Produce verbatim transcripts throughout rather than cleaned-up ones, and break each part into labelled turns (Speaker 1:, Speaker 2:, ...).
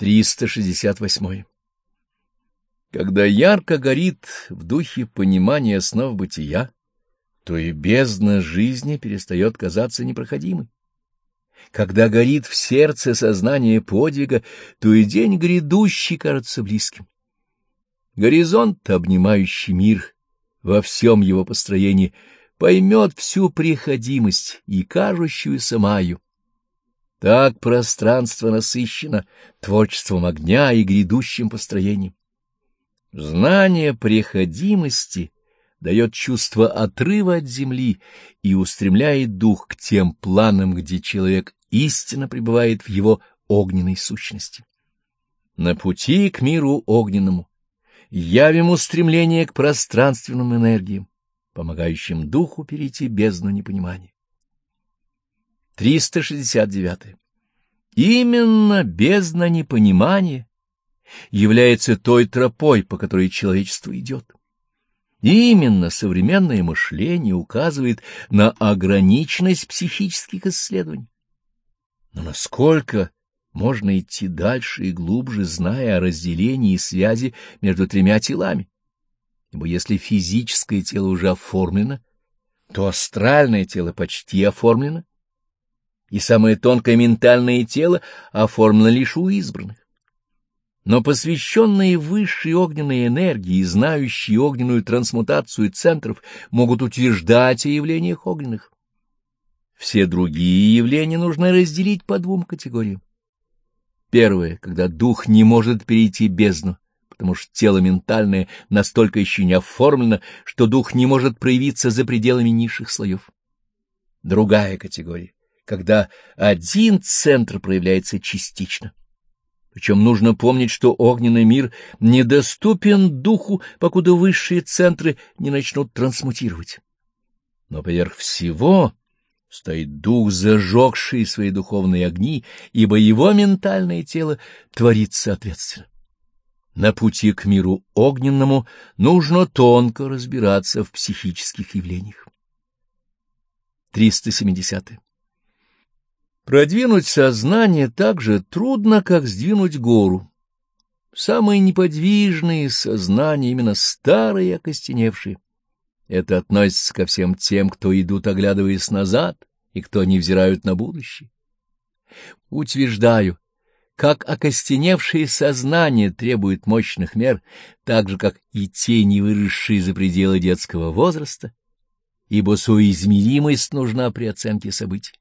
Speaker 1: триста шестьдесят восьмой. Когда ярко горит в духе понимание основ бытия, то и бездна жизни перестает казаться непроходимой. Когда горит в сердце сознание подвига, то и день грядущий кажется близким. Горизонт, обнимающий мир во всем его построении, поймет всю приходимость и кажущуюся маю. Так пространство насыщено творчеством огня и грядущим построением. Знание приходимости дает чувство отрыва от земли и устремляет дух к тем планам, где человек истинно пребывает в его огненной сущности. На пути к миру огненному явим устремление к пространственным энергиям, помогающим духу перейти бездну непонимания. триста шестьдесят девятое. Именно бездна непонимания является той тропой, по которой человечество идет. Именно современное мышление указывает на ограниченность психических исследований. Но насколько можно идти дальше и глубже, зная о разделении и связи между тремя телами? Ибо если физическое тело уже оформлено, то астральное тело почти оформлено, и самое тонкое ментальное тело оформлено лишь у избранных. Но посвященные высшей огненной энергии и знающие огненную трансмутацию центров могут утверждать о явлениях огненных. Все другие явления нужно разделить по двум категориям. Первое, когда дух не может перейти бездну, потому что тело ментальное настолько еще не оформлено, что дух не может проявиться за пределами низших слоев. Другая категория, когда один центр проявляется частично. Причем нужно помнить, что огненный мир недоступен духу, покуда высшие центры не начнут трансмутировать. Но поверх всего стоит дух, зажегший свои духовные огни, ибо его ментальное тело творит соответственно. На пути к миру огненному нужно тонко разбираться в психических явлениях. триста семидесятое. Продвинуть сознание так же трудно, как сдвинуть гору. Самые неподвижные сознания, именно старые и окостеневшие. Это относится ко всем тем, кто идут, оглядываясь назад, и кто не взирают на будущее. Утверждаю, как окостеневшее сознание требует мощных мер, так же, как и те, не выросшие за пределы детского возраста, ибо соизмеримость нужна при оценке событий.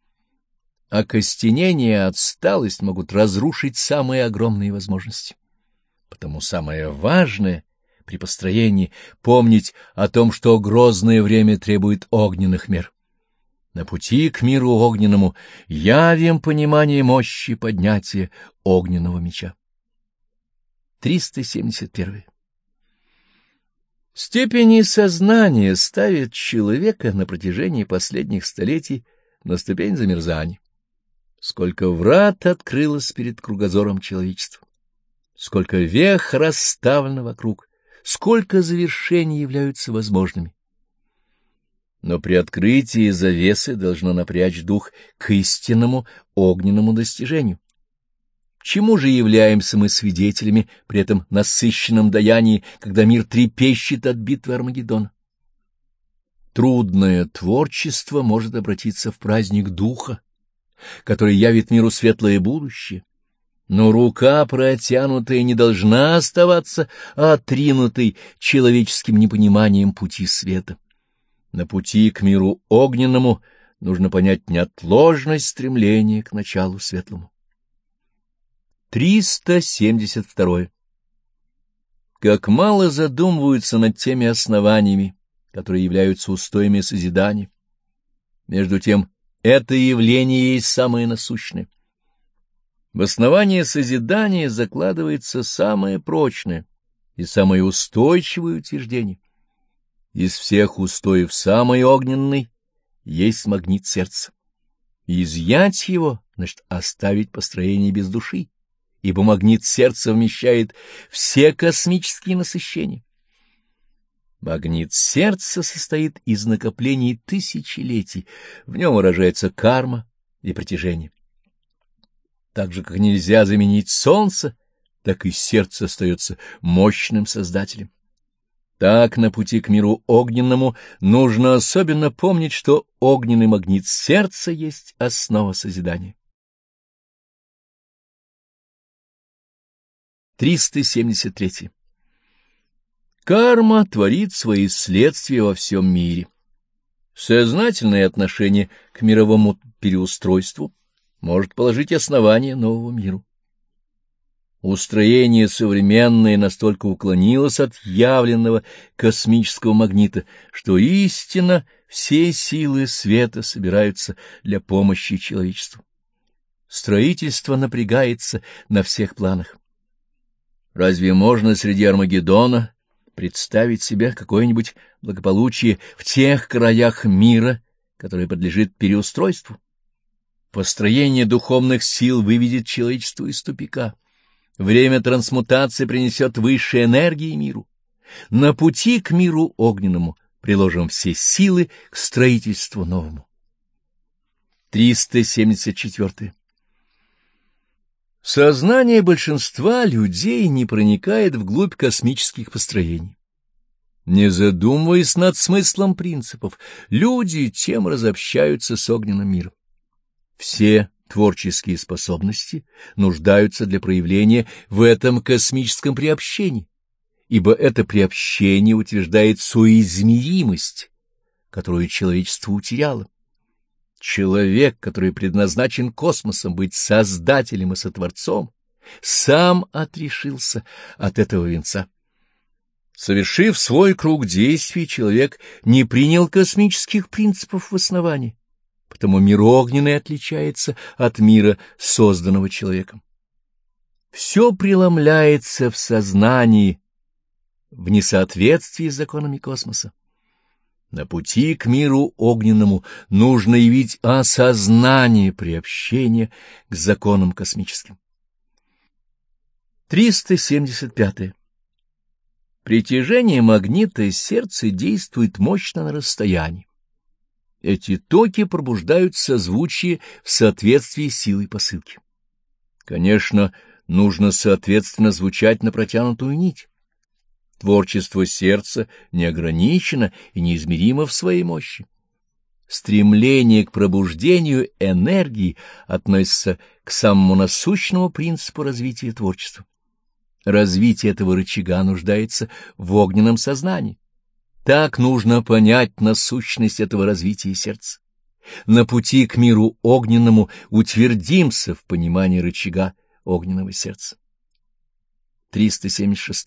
Speaker 1: Окостенение и отсталость могут разрушить самые огромные возможности. Потому самое важное при построении — помнить о том, что грозное время требует огненных мер. На пути к миру огненному явим понимание мощи поднятия огненного меча. триста семьдесят первое. Степени сознания ставят человека на протяжении последних столетий на ступень замерзания. Сколько врат открылось перед кругозором человечества, сколько вех расставлено вокруг, сколько завершений являются возможными. Но при открытии завесы должно напрячь дух к истинному огненному достижению. Чему же являемся мы свидетелями при этом насыщенном даянии, когда мир трепещет от битвы Армагеддона? Трудное творчество может обратиться в праздник духа, который явит миру светлое будущее, но рука протянутая не должна оставаться отринутой человеческим непониманием пути света. На пути к миру огненному нужно понять неотложность стремления к началу светлому. триста семьдесят второе. Как мало задумываются над теми основаниями, которые являются устоями созидания. Между тем, это явление есть самое насущное. В основании созидания закладывается самое прочное и самое устойчивое утверждение. Из всех устоев самый огненный есть магнит сердца. Изъять его, значит, оставить построение без души, ибо магнит сердца вмещает все космические насыщения. Магнит сердца состоит из накоплений тысячелетий, в нем выражается карма и притяжение. Так же, как нельзя заменить солнце, так и сердце остается мощным создателем. Так на пути к миру огненному нужно особенно помнить, что огненный магнит сердца есть основа созидания. триста семьдесят три. Карма творит свои следствия во всем мире. Сознательное отношение к мировому переустройству может положить основание новому миру. Устроение современное настолько уклонилось от явленного космического магнита, что истинно все силы света собираются для помощи человечеству. Строительство напрягается на всех планах. Разве можно среди Армагеддона представить себе какое-нибудь благополучие в тех краях мира, который подлежит переустройству? Построение духовных сил выведет человечество из тупика. Время трансмутации принесет высшие энергии миру. На пути к миру огненному приложим все силы к строительству новому. триста семьдесят четыре. Сознание большинства людей не проникает вглубь космических построений. Не задумываясь над смыслом принципов, люди тем разобщаются с огненным миром. Все творческие способности нуждаются для проявления в этом космическом приобщении, ибо это приобщение утверждает соизмеримость, которую человечество утеряло. Человек, который предназначен космосом быть создателем и сотворцом, сам отрешился от этого венца. Совершив свой круг действий, человек не принял космических принципов в основании, потому мир огненный отличается от мира, созданного человеком. Все преломляется в сознании в несоответствии с законами космоса. На пути к миру огненному нужно явить осознание приобщения к законам космическим. триста семьдесят пять. Притяжение магнита из сердца действует мощно на расстоянии. Эти токи пробуждают созвучие в соответствии с силой посылки. Конечно, нужно соответственно звучать на протянутую нить. Творчество сердца неограничено и неизмеримо в своей мощи. Стремление к пробуждению энергии относится к самому насущному принципу развития творчества. Развитие этого рычага нуждается в огненном сознании. Так нужно понять насущность этого развития сердца. На пути к миру огненному утвердимся в понимании рычага огненного сердца. триста семьдесят шесть.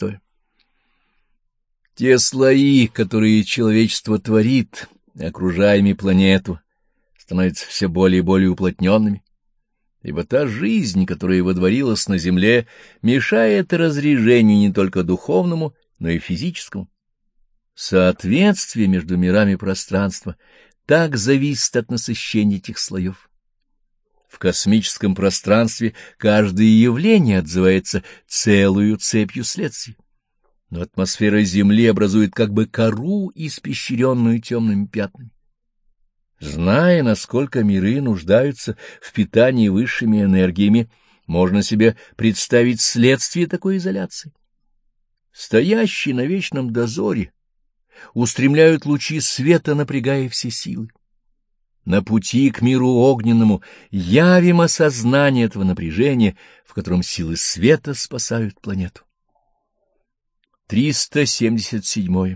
Speaker 1: Те слои, которые человечество творит, окружаемые планету, становятся все более и более уплотненными, ибо та жизнь, которая водворилась на земле, мешает разрежению не только духовному, но и физическому. Соответствие между мирами пространства так зависит от насыщения этих слоев. В космическом пространстве каждое явление отзывается целую цепью следствий. Но атмосфера Земли образует как бы кору, испещренную темными пятнами. Зная, насколько миры нуждаются в питании высшими энергиями, можно себе представить следствие такой изоляции. Стоящие на вечном дозоре устремляют лучи света, напрягая все силы. На пути к миру огненному явим осознание этого напряжения, в котором силы света спасают планету. триста семьдесят семь.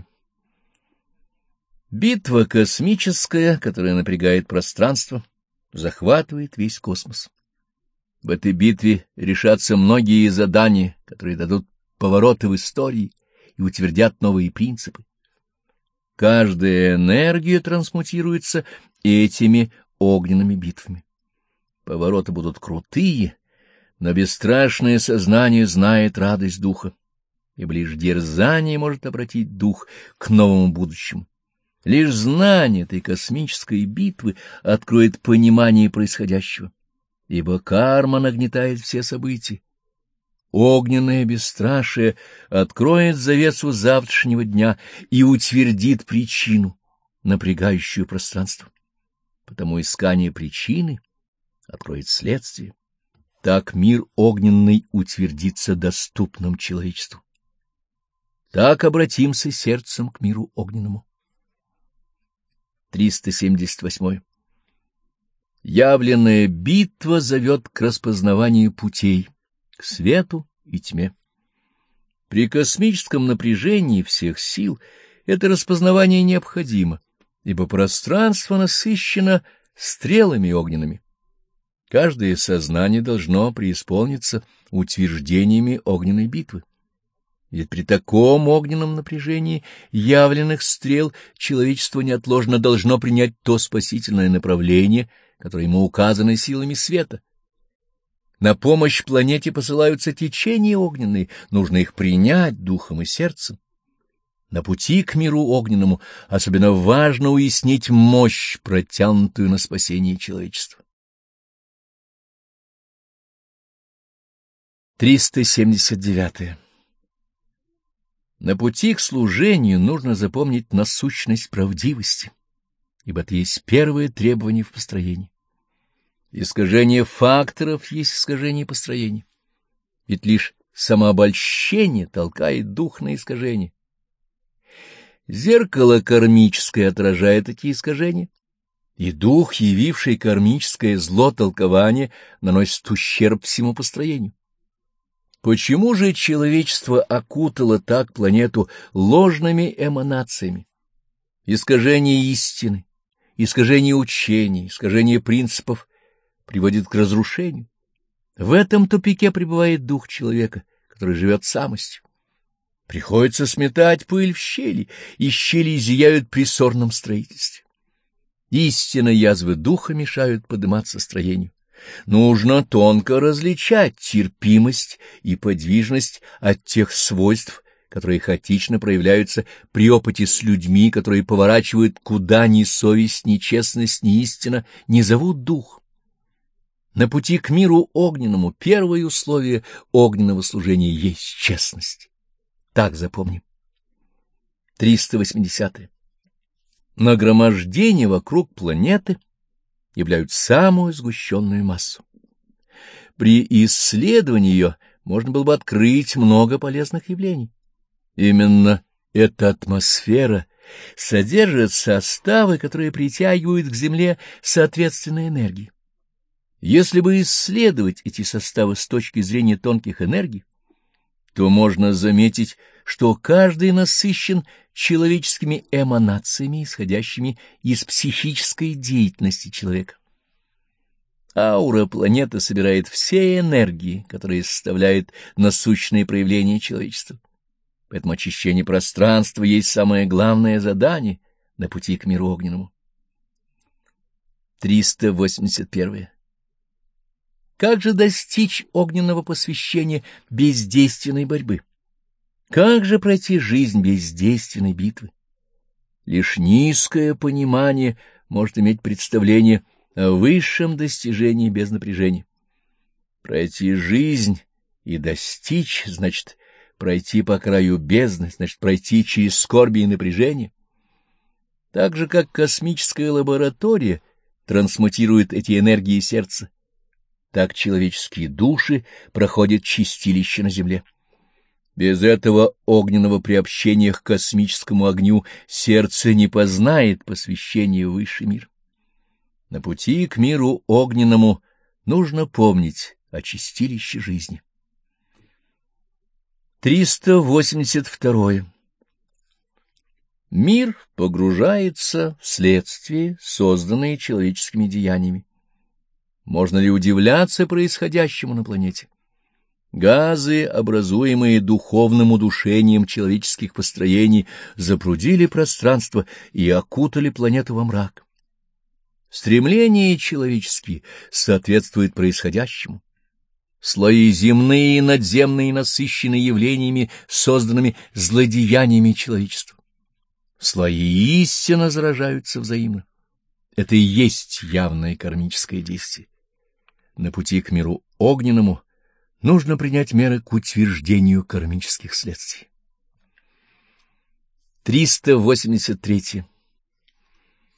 Speaker 1: Битва космическая, которая напрягает пространство, захватывает весь космос. В этой битве решатся многие задания, которые дадут повороты в истории и утвердят новые принципы. Каждая энергия трансмутируется этими огненными битвами. Повороты будут крутые, но бесстрашное сознание знает радость духа, ибо лишь дерзание может обратить дух к новому будущему. Лишь знание этой космической битвы откроет понимание происходящего, ибо карма нагнетает все события. Огненное бесстрашие откроет завесу завтрашнего дня и утвердит причину, напрягающую пространство. Потому искание причины откроет следствие. Так мир огненный утвердится доступным человечеству. Так обратимся сердцем к миру огненному. триста семьдесят восемь. Явленная битва зовет к распознаванию путей, к свету и тьме. При космическом напряжении всех сил это распознавание необходимо, ибо пространство насыщено стрелами огненными. Каждое сознание должно преисполниться утверждениями огненной битвы. Ведь при таком огненном напряжении явленных стрел человечество неотложно должно принять то спасительное направление, которое ему указано силами света. На помощь планете посылаются течения огненные, нужно их принять духом и сердцем. На пути к миру огненному особенно важно уяснить мощь, протянутую на спасение человечества. триста семьдесят девять. На пути к служению нужно запомнить насущность правдивости, ибо это есть первое требование в построении. Искажение факторов есть искажение построения, ведь лишь самообольщение толкает дух на искажение. Зеркало кармическое отражает эти искажения, и дух, явивший кармическое зло толкование, наносит ущерб всему построению. Почему же человечество окутало так планету ложными эманациями? Искажение истины, искажение учений, искажение принципов приводит к разрушению. В этом тупике пребывает дух человека, который живет самостью. Приходится сметать пыль в щели, и щели зияют при ссорном строительстве. Истинно язвы духа мешают подниматься строению. Нужно тонко различать терпимость и подвижность от тех свойств, которые хаотично проявляются при опыте с людьми, которые поворачивают куда ни совесть, ни честность, ни истина, не зовут дух. На пути к миру огненному первое условие огненного служения есть честность. Так запомним. триста восемьдесят. Нагромождение вокруг планеты являют самую сгущенную массу. При исследовании ее можно было бы открыть много полезных явлений. Именно эта атмосфера содержит составы, которые притягивают к Земле соответственные энергии. Если бы исследовать эти составы с точки зрения тонких энергий, то можно заметить, что каждый насыщен человеческими эманациями, исходящими из психической деятельности человека. Аура планеты собирает все энергии, которые составляют насущные проявления человечества. Поэтому очищение пространства есть самое главное задание на пути к миру огненному. триста восемьдесят один. Как же достичь огненного посвящения бездейственной борьбы? Как же пройти жизнь бездейственной битвы? Лишь низкое понимание может иметь представление о высшем достижении без напряжения. Пройти жизнь и достичь, значит, пройти по краю бездны, значит, пройти через скорби и напряжение. Так же, как космическая лаборатория трансмутирует эти энергии сердца, так человеческие души проходят чистилище на земле. Без этого огненного приобщения к космическому огню сердце не познает посвящение в высший мир. На пути к миру огненному нужно помнить о чистилище жизни. триста восемьдесят два. Мир погружается в следствие, созданные человеческими деяниями. Можно ли удивляться происходящему на планете? Газы, образуемые духовным удушением человеческих построений, запрудили пространство и окутали планету во мрак. Стремления человеческие соответствуют происходящему. Слои земные и надземные насыщены явлениями, созданными злодеяниями человечества. Слои истинно заражаются взаимно. Это и есть явное кармическое действие. На пути к миру огненному нужно принять меры к утверждению кармических следствий. триста восемьдесят три.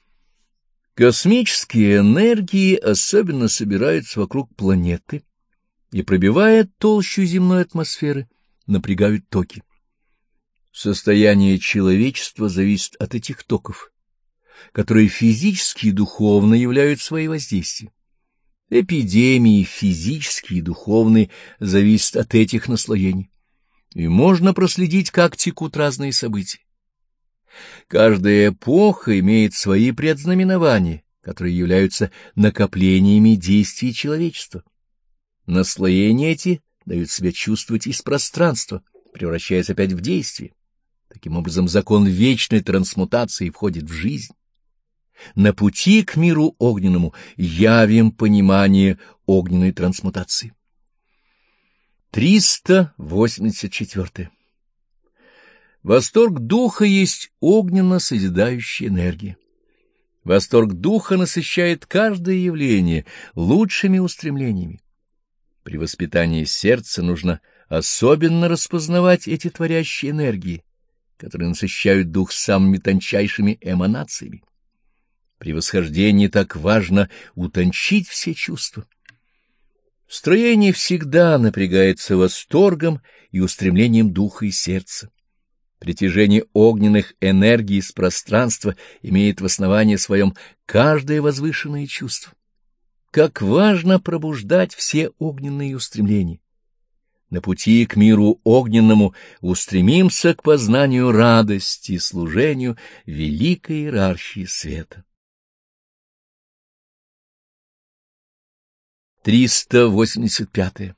Speaker 1: Космические энергии особенно собираются вокруг планеты и, пробивая толщу земной атмосферы, напрягают токи. Состояние человечества зависит от этих токов, которые физически и духовно являют свои воздействия. Эпидемии физические и духовные зависят от этих наслоений, и можно проследить, как текут разные события. Каждая эпоха имеет свои предзнаменования, которые являются накоплениями действий человечества. Наслоения эти дают себя чувствовать из пространства, превращаясь опять в действие. Таким образом, закон вечной трансмутации входит в жизнь. На пути к миру огненному явим понимание огненной трансмутации. триста восемьдесят четыре. Восторг духа есть огненно-созидающая энергия. Восторг духа насыщает каждое явление лучшими устремлениями. При воспитании сердца нужно особенно распознавать эти творящие энергии, которые насыщают дух самыми тончайшими эманациями. При восхождении так важно утончить все чувства. Строение всегда напрягается восторгом и устремлением духа и сердца. Притяжение огненных энергий из пространства имеет в основании своем каждое возвышенное чувство. Как важно пробуждать все огненные устремления. На пути к миру огненному устремимся к познанию радости и служению великой иерархии света. триста восемьдесят пять.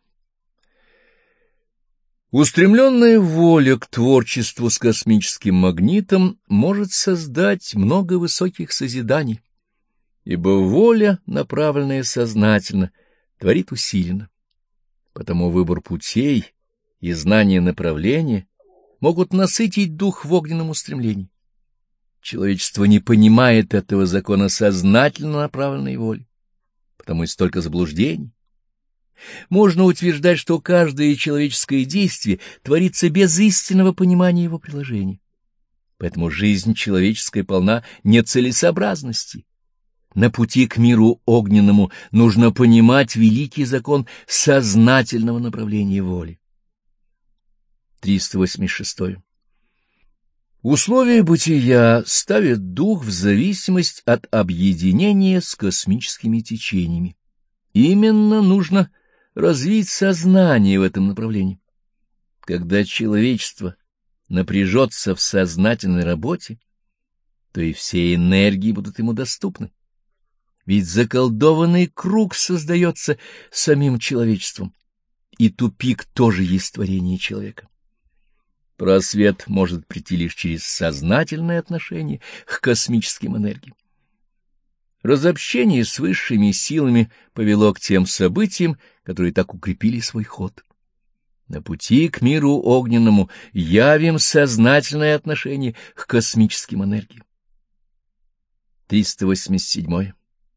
Speaker 1: Устремленная воля к творчеству с космическим магнитом может создать много высоких созиданий, ибо воля, направленная сознательно, творит усиленно. Потому выбор путей и знание направления могут насытить дух в огненном устремлении. Человечество не понимает этого закона сознательно направленной воли, потому и столько заблуждений. Можно утверждать, что каждое человеческое действие творится без истинного понимания его приложения. Поэтому жизнь человеческая полна нецелесообразности. На пути к миру огненному нужно понимать великий закон сознательного направления воли. триста восемьдесят шесть. Условия бытия ставят дух в зависимость от объединения с космическими течениями. Именно нужно развить сознание в этом направлении. Когда человечество напряжется в сознательной работе, то и все энергии будут ему доступны. Ведь заколдованный круг создается самим человечеством, и тупик тоже есть творение человека. Просвет может прийти лишь через сознательное отношение к космическим энергиям. Разобщение с высшими силами повело к тем событиям, которые так укрепили свой ход. На пути к миру огненному явим сознательное отношение к космическим энергиям. триста восемьдесят семь.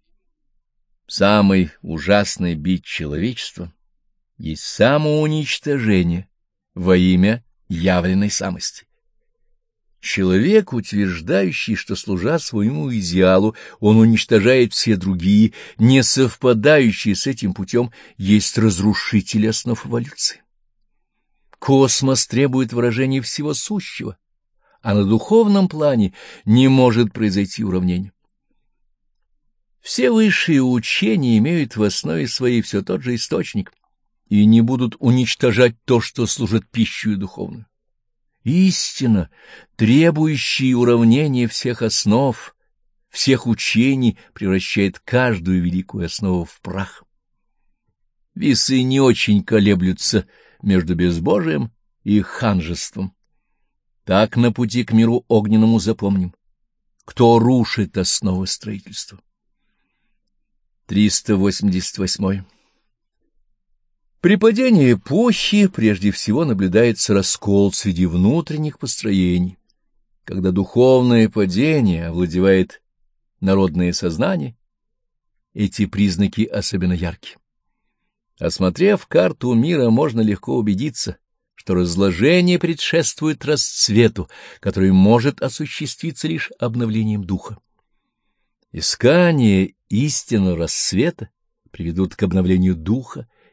Speaker 1: Самый ужасный бич человечества есть самоуничтожение во имя явленной самости. Человек, утверждающий, что, служа своему идеалу, он уничтожает все другие, не совпадающие с этим путем, есть разрушитель основ эволюции. Космос требует выражения всего сущего, а на духовном плане не может произойти уравнение. Все высшие учения имеют в основе своей все тот же источник и не будут уничтожать то, что служит пищей духовную. Истина, требующая уравнения всех основ, всех учений, превращает каждую великую основу в прах. Весы не очень колеблются между безбожием и ханжеством. Так на пути к миру огненному запомним, кто рушит основы строительства. триста восемьдесят восемь. При падении эпохи прежде всего наблюдается раскол среди внутренних построений. Когда духовное падение овладевает народное сознание, эти признаки особенно ярки. Осмотрев карту мира, можно легко убедиться, что разложение предшествует расцвету, который может осуществиться лишь обновлением духа. Искание истинного рассвета приведут к обновлению духа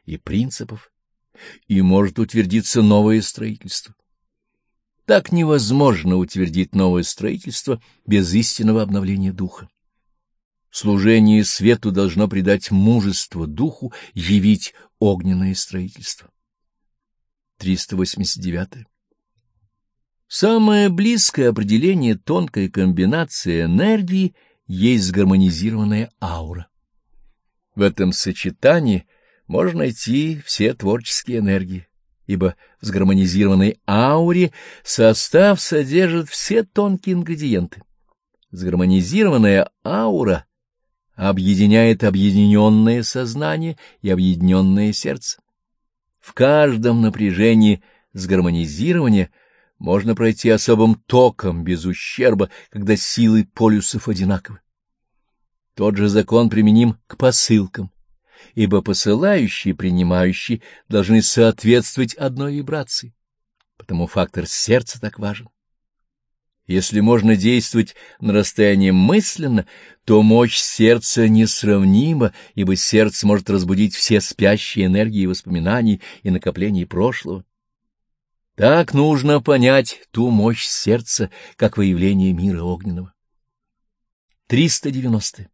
Speaker 1: и принципов, и может утвердиться новое строительство. Так невозможно утвердить новое строительство без истинного обновления духа. Служение свету должно придать мужество духу явить огненное строительство. триста восемьдесят девять. Самое близкое определение тонкой комбинации энергии есть сгармонизированная аура. В этом сочетании можно найти все творческие энергии, ибо в сгармонизированной ауре состав содержит все тонкие ингредиенты. Сгармонизированная аура объединяет объединенное сознание и объединенное сердце. В каждом напряжении сгармонизирования можно пройти особым током без ущерба, когда силы полюсов одинаковы. Тот же закон применим к посылкам, ибо посылающие и принимающие должны соответствовать одной вибрации, потому фактор сердца так важен. Если можно действовать на расстоянии мысленно, то мощь сердца несравнима, ибо сердце может разбудить все спящие энергии воспоминаний и накоплений прошлого. Так нужно понять ту мощь сердца, как выявление мира огненного. триста девяносто.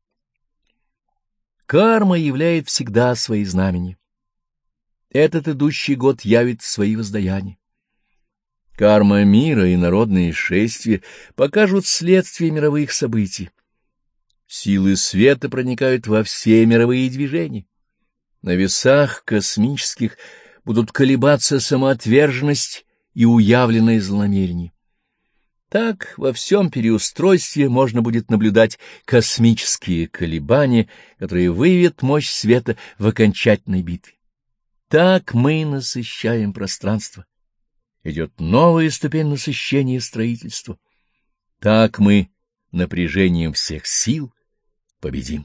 Speaker 1: Карма являет всегда свои знамения. Этот идущий год явит свои воздаяния. Карма мира и народные шествия покажут следствие мировых событий. Силы света проникают во все мировые движения. На весах космических будут колебаться самоотверженность и уявленное злонамерение. Так во всем переустройстве можно будет наблюдать космические колебания, которые выявят мощь света в окончательной битве. Так мы насыщаем пространство. Идет новая ступень насыщения строительства. Так мы напряжением всех сил победим.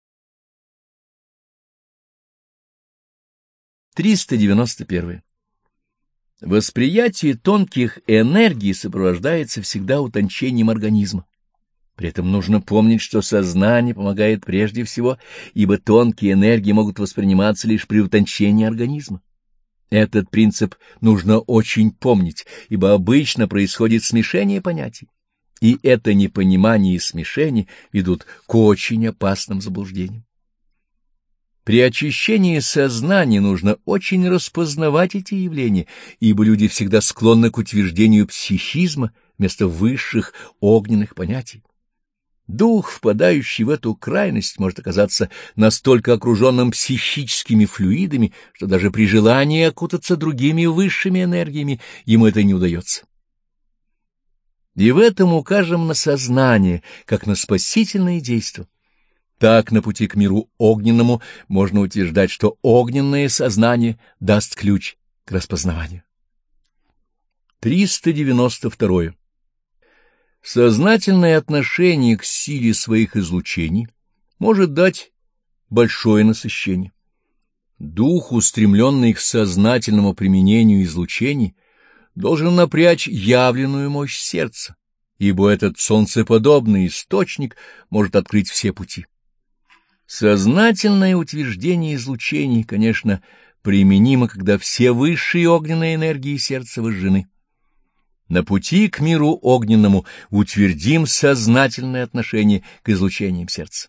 Speaker 1: триста девяносто один. Восприятие тонких энергий сопровождается всегда утончением организма. При этом нужно помнить, что сознание помогает прежде всего, ибо тонкие энергии могут восприниматься лишь при утончении организма. Этот принцип нужно очень помнить, ибо обычно происходит смешение понятий, и это непонимание и смешение ведут к очень опасным заблуждениям. При очищении сознания нужно очень распознавать эти явления, ибо люди всегда склонны к утверждению психизма вместо высших огненных понятий. Дух, впадающий в эту крайность, может оказаться настолько окруженным психическими флюидами, что даже при желании окутаться другими высшими энергиями ему это не удается. И в этом укажем на сознание, как на спасительное действие. Так на пути к миру огненному можно утверждать, что огненное сознание даст ключ к распознаванию. триста девяносто два. Сознательное отношение к силе своих излучений может дать большое насыщение. Дух, устремленный к сознательному применению излучений, должен напрячь явленную мощь сердца, ибо этот солнцеподобный источник может открыть все пути. Сознательное утверждение излучений, конечно, применимо, когда все высшие огненные энергии сердца возжжены. На пути к миру огненному утвердим сознательное отношение к излучениям сердца.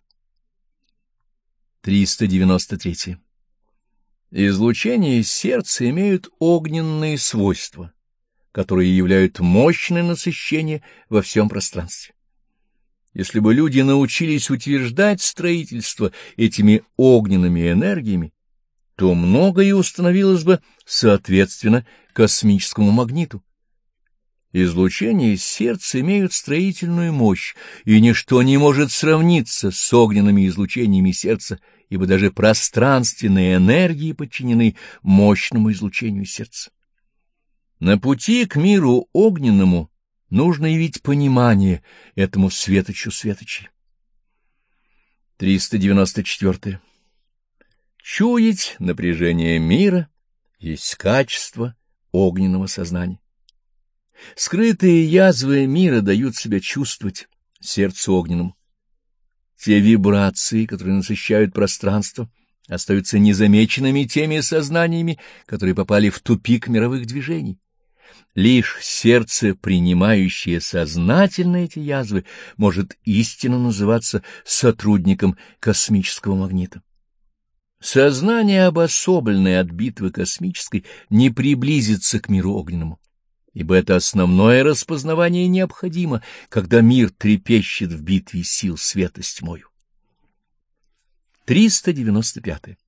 Speaker 1: триста девяносто три. Излучения сердца имеют огненные свойства, которые являют мощное насыщение во всем пространстве. Если бы люди научились утверждать строительство этими огненными энергиями, то многое установилось бы соответственно космическому магниту. Излучения сердца имеют строительную мощь, и ничто не может сравниться с огненными излучениями сердца, ибо даже пространственные энергии подчинены мощному излучению сердца. На пути к миру огненному нужно явить понимание этому светочу светочей. триста девяносто четыре. Чуять напряжение мира есть качество огненного сознания. Скрытые язвы мира дают себя чувствовать сердцу огненному. Те вибрации, которые насыщают пространство, остаются незамеченными теми сознаниями, которые попали в тупик мировых движений. Лишь сердце, принимающее сознательно эти язвы, может истинно называться сотрудником космического магнита. Сознание, обособленное от битвы космической, не приблизится к миру огненному, ибо это основное распознавание необходимо, когда мир трепещет в битве сил света с тьмою. триста девяносто пятое.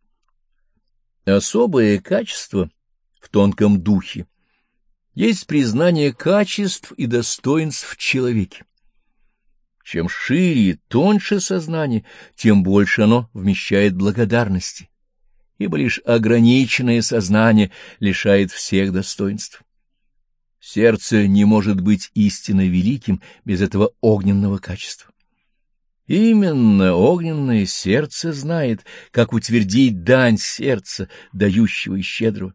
Speaker 1: Особое качество в тонком духе есть признание качеств и достоинств в человеке. Чем шире и тоньше сознание, тем больше оно вмещает благодарности, ибо лишь ограниченное сознание лишает всех достоинств. Сердце не может быть истинно великим без этого огненного качества. Именно огненное сердце знает, как утвердить дань сердца, дающего и щедрого.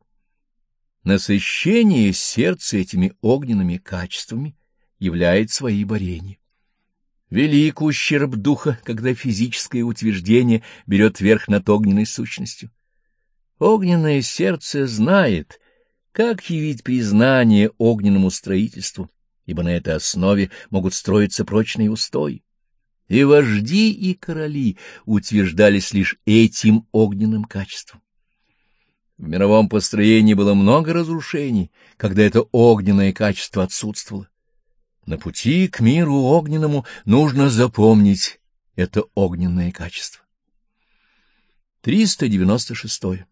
Speaker 1: Насыщение сердца этими огненными качествами являет свои борения. Велик ущерб духа, когда физическое утверждение берет верх над огненной сущностью. Огненное сердце знает, как явить признание огненному строительству, ибо на этой основе могут строиться прочные устои. И вожди, и короли утверждались лишь этим огненным качеством. В мировом построении было много разрушений, когда это огненное качество отсутствовало. На пути к миру огненному нужно запомнить это огненное качество. триста девяносто шестое.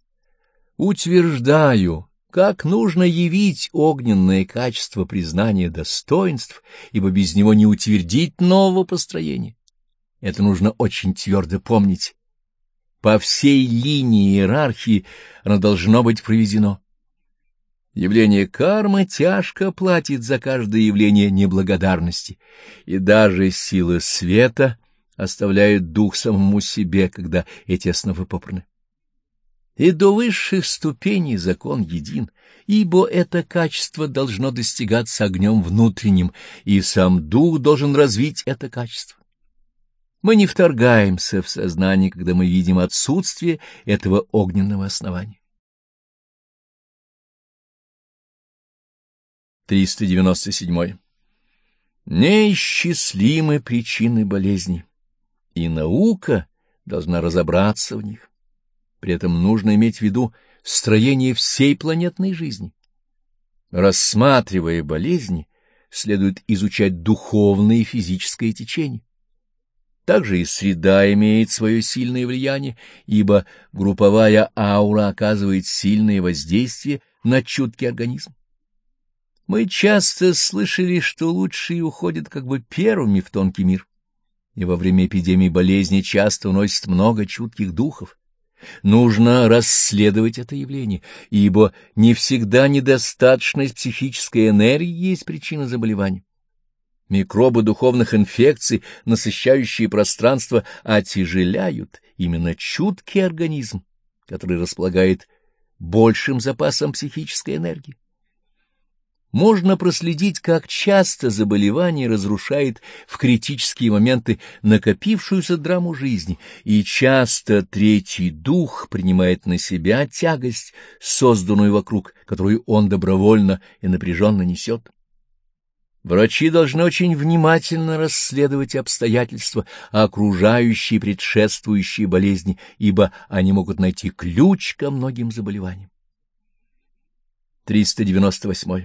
Speaker 1: Утверждаю, как нужно явить огненное качество признания достоинств, ибо без него не утвердить нового построения. Это нужно очень твердо помнить. По всей линии иерархии оно должно быть проведено. Явление кармы тяжко платит за каждое явление неблагодарности, и даже силы света оставляют дух самому себе, когда эти основы попраны. И до высших ступеней закон един, ибо это качество должно достигаться огнем внутренним, и сам дух должен развить это качество. Мы не вторгаемся в сознание, когда мы видим отсутствие этого огненного основания. триста девяносто седьмое. Неисчислимы причины болезней, и наука должна разобраться в них. При этом нужно иметь в виду строение всей планетной жизни. Рассматривая болезни, следует изучать духовное и физическое течение. Также и среда имеет свое сильное влияние, ибо групповая аура оказывает сильное воздействие на чуткий организм. Мы часто слышали, что лучшие уходят как бы первыми в тонкий мир, и во время эпидемии болезни часто уносят много чутких духов. Нужно расследовать это явление, ибо не всегда недостаточность психической энергии есть причина заболевания. Микробы духовных инфекций, насыщающие пространство, отяжеляют именно чуткий организм, который располагает большим запасом психической энергии. Можно проследить, как часто заболевание разрушает в критические моменты накопившуюся драму жизни, и часто третий дух принимает на себя тягость, созданную вокруг, которую он добровольно и напряженно несет. Врачи должны очень внимательно расследовать обстоятельства, окружающие предшествующие болезни, ибо они могут найти ключ ко многим заболеваниям. триста девяносто восьмое.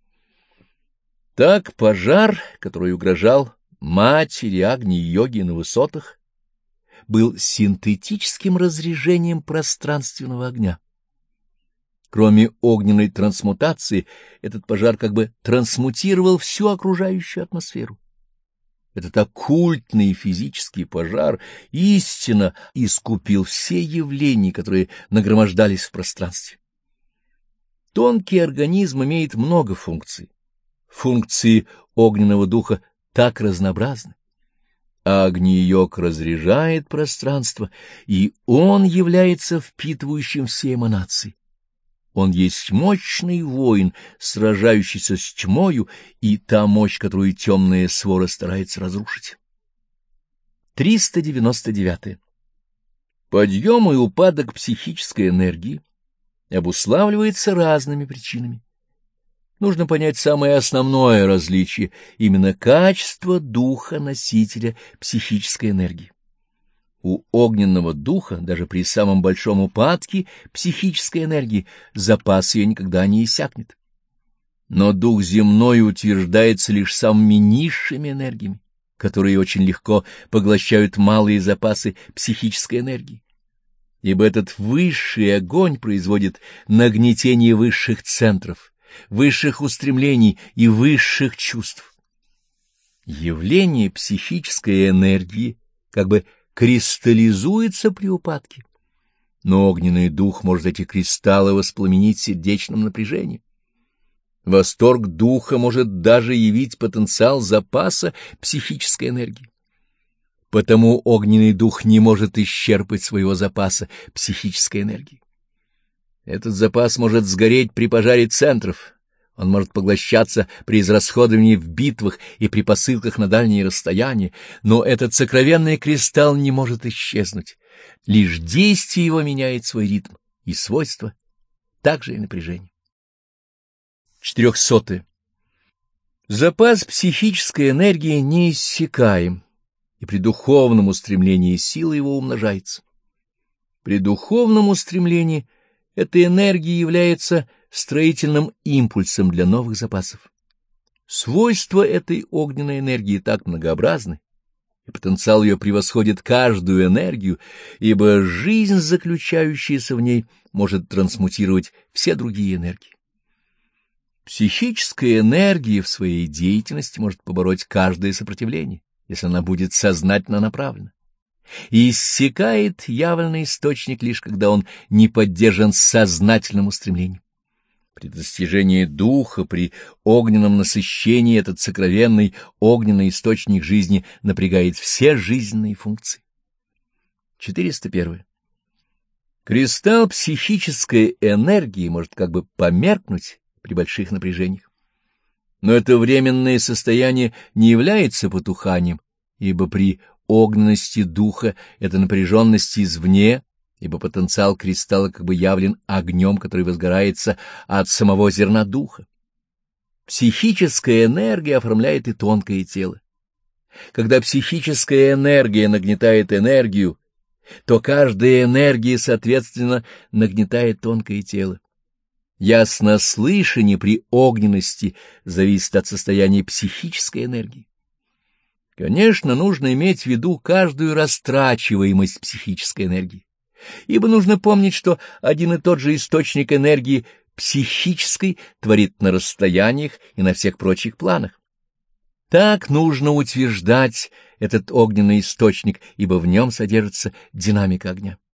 Speaker 1: Так пожар, который угрожал матери Агни-йоги на высотах, был синтетическим разрежением пространственного огня. Кроме огненной трансмутации, этот пожар как бы трансмутировал всю окружающую атмосферу. Этот оккультный физический пожар истинно искупил все явления, которые нагромождались в пространстве. Тонкий организм имеет много функций. Функции огненного духа так разнообразны. Агни-йог разряжает пространство, и он является впитывающим все эманации. Он есть мощный воин, сражающийся с тьмою, и та мощь, которую темная свора старается разрушить. триста девяносто девятое. Подъем и упадок психической энергии обуславливается разными причинами. Нужно понять самое основное различие, именно качество духа носителя психической энергии. У огненного духа, даже при самом большом упадке психической энергии, запас ее никогда не иссякнет. Но дух земной утверждается лишь самыми низшими энергиями, которые очень легко поглощают малые запасы психической энергии. Ибо этот высший огонь производит нагнетение высших центров, высших устремлений и высших чувств. Явление психической энергии как бы кристаллизуется при упадке, но огненный дух может эти кристаллы воспламенить сердечным напряжением. Восторг духа может даже явить потенциал запаса психической энергии. Потому огненный дух не может исчерпать своего запаса психической энергии. Этот запас может сгореть при пожаре центров, он может поглощаться при израсходовании в битвах и при посылках на дальние расстояния, но этот сокровенный кристалл не может исчезнуть. Лишь действие его меняет свой ритм и свойства, также и напряжение. Четырехсотое. Запас психической энергии неиссякаем, и при духовном устремлении сила его умножается. При духовном устремлении эта энергия является строительным импульсом для новых запасов. Свойства этой огненной энергии так многообразны, и потенциал ее превосходит каждую энергию, ибо жизнь, заключающаяся в ней, может трансмутировать все другие энергии. Психическая энергия в своей деятельности может побороть каждое сопротивление, если она будет сознательно направлена. И иссякает явленный источник лишь когда он не поддержан сознательным устремлением. При достижении духа, при огненном насыщении этот сокровенный огненный источник жизни напрягает все жизненные функции. четыреста первое. Кристалл психической энергии может как бы померкнуть при больших напряжениях. Но это временное состояние не является потуханием, ибо при огненности духа это напряженность извне, ибо потенциал кристалла как бы явлен огнем, который возгорается от самого зерна духа. Психическая энергия оформляет и тонкое тело. Когда психическая энергия нагнетает энергию, то каждая энергия, соответственно, нагнетает тонкое тело. Яснослышание при огненности зависит от состояния психической энергии. Конечно, нужно иметь в виду каждую растрачиваемость психической энергии, ибо нужно помнить, что один и тот же источник энергии психической творит на расстояниях и на всех прочих планах. Так нужно утверждать этот огненный источник, ибо в нем содержится динамика огня.